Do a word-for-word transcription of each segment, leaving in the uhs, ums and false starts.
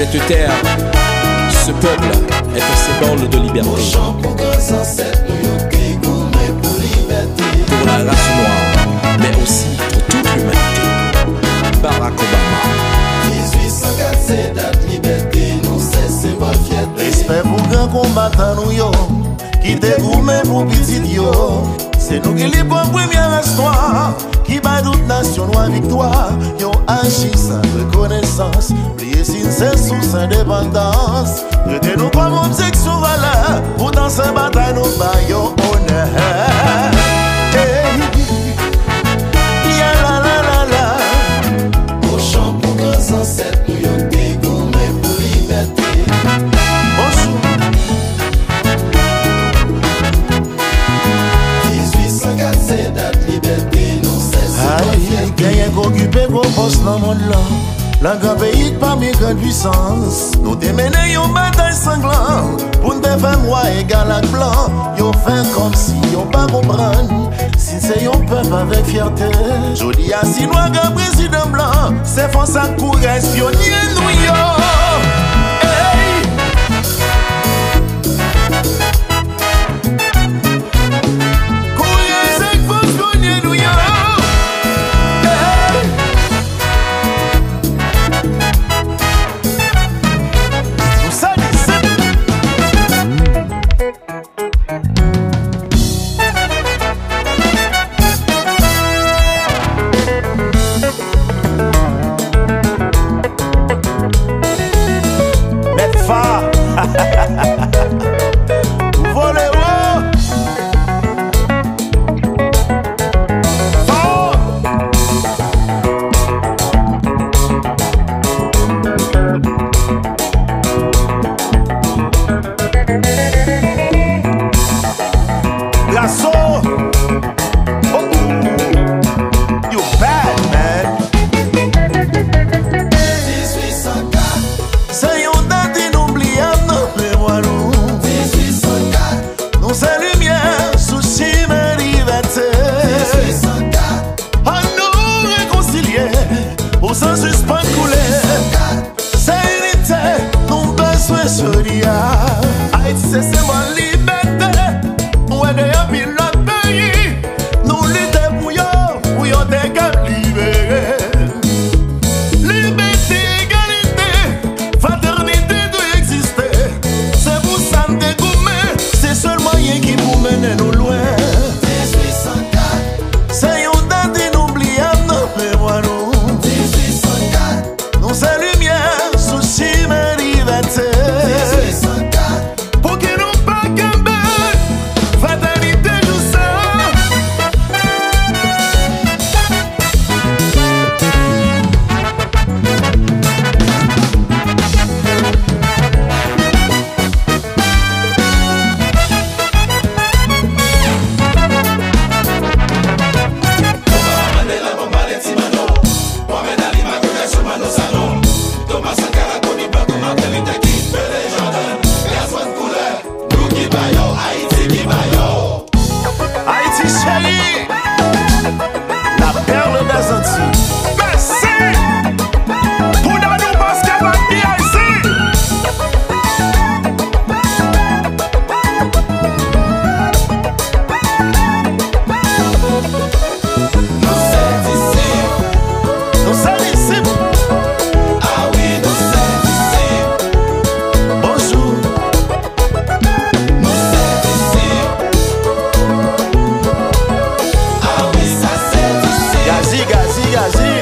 Cette terre, ce peuple est un symbole de liberté. Pour la race noire, mais aussi pour toute l'humanité. Barack Obama. dix-huit cent quatre, c'est date liberté, nous c'est symbole fierté. Respect pour grand combattant nous yo, qui te gourmet pour petit yo. C'est nous qui les bonnes première histoire, qui bat toute nation noire victoire. Yo agis sans reconnaissance, plié sincère sous sa indépendance. Traitez-nous comme objets sous valeur, pour dans cette bataille nous baillons honneur. Hey. Ya la la la la. Au champ pour grands ancêtres, nous yon dégourmé pour liberté. Bonjour. dix-huit cent quatre, c'est date liberté, nous c'est symbole fierté. Gagne qu'occupé gros poste dans le monde là. La grand pays parmi grande puissance. Nous démenons une bataille sanglante pour nous faire moi égal à blanc. Yo fait comme si yo pas comprendre. Si c'est un peuple avec fierté. Jodi a si noir grand président blanc. C'est force à courir espionner nous yo. Hey. Courir c'est force espionner nous yo. Sans suspens couler, c'est unité, nous besoin sourire. Haïti c'est symbole liberté, ouais d'ailleurs pilote pays, nous luttons pour yo, pour yo des gars libérés. Liberté, égalité, fraternité doit exister. C'est pour ça nous dégourmer, c'est seul moyen qui vous mène nous loin. dix-huit cent quatre, c'est une date inoubliable, mais moi nous. C'est lumière, souci, mais liberté. dix-huit cent quatre, pour que nous pas camber, fatalité tout ça. Haïti chérie, la perle des Antilles. Merci pour nous parce qu'elle va bien ici. nous c'est ici. Nous sommes ici. Ah oui, nous c'est ici. Bonjour. Nous c'est ici. Ah oui, ça c'est ici. Gazi, gazi, gazi.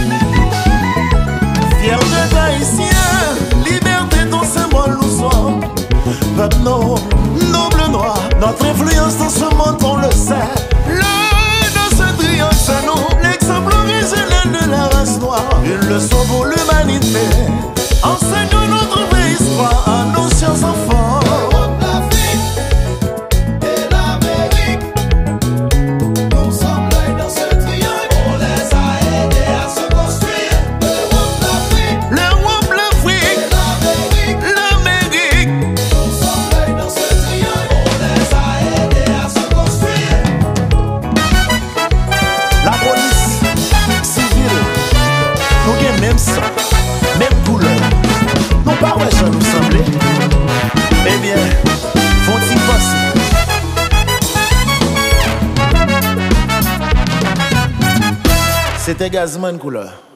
Fier de haïtien, liberté ton symbole nous sommes. Peuple noble, noble noir, notre influence dans ce monde on le sait. Le de ce triomphe c'est nous, l'exemple originel de la race noire. Une leçon pour l'humanité, enseignons notre vraie histoire à nos chers enfants. L'Europe, l'Afrique et l'Amérique, nous sommes là dans ce triangle. On les a aidés à se construire. L'Europe, l'Afrique L'Europe, l'Afrique, et l'Amérique, l'Amérique. nous sommes là dans ce triangle. On les a aidés à se construire. La police civile, nous gagnons même ça. C'était Gazman couleur.